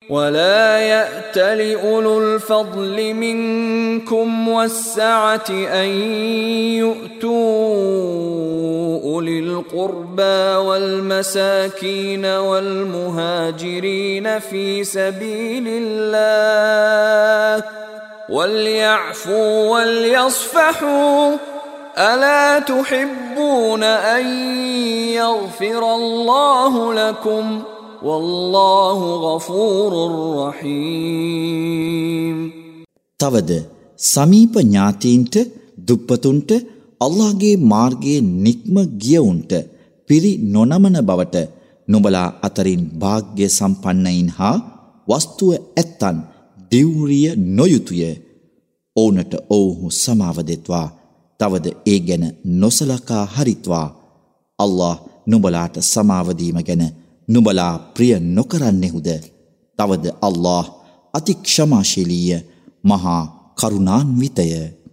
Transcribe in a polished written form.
ولا يأت لأولو الفضل منكم والسعة أن يؤتوا أولي القربى والمساكين والمهاجرين في سبيل الله وليعفوا وليصفحوا ألا تحبون أن يغفر الله لكم والله غفور رحيم. තවද සමීප ඥාතීන්ට දුප්පතුන්ට අල්ලාහගේ මාර්ගයේ නික්ම ගියවුන්ට පිරි නොනමන බවට නුඹලා අතරින් වාග්ය සම්පන්නයින් හා වස්තුව ඇත්තන් දිවුරිය නොයුතුය. ඔවුන්ට ඔවුහු සමාව දෙත්වා. තවද ඒ ගැන නොසලකා හරිත්වා. අල්ලාහ් නුඹලාට සමාව දීම ගැන නුඹලා ප්‍රිය නොකරන්නෙහුද? තවද අල්ලාහ් අති ක්ෂමාශීලීය මහා කරුණාන්විතය.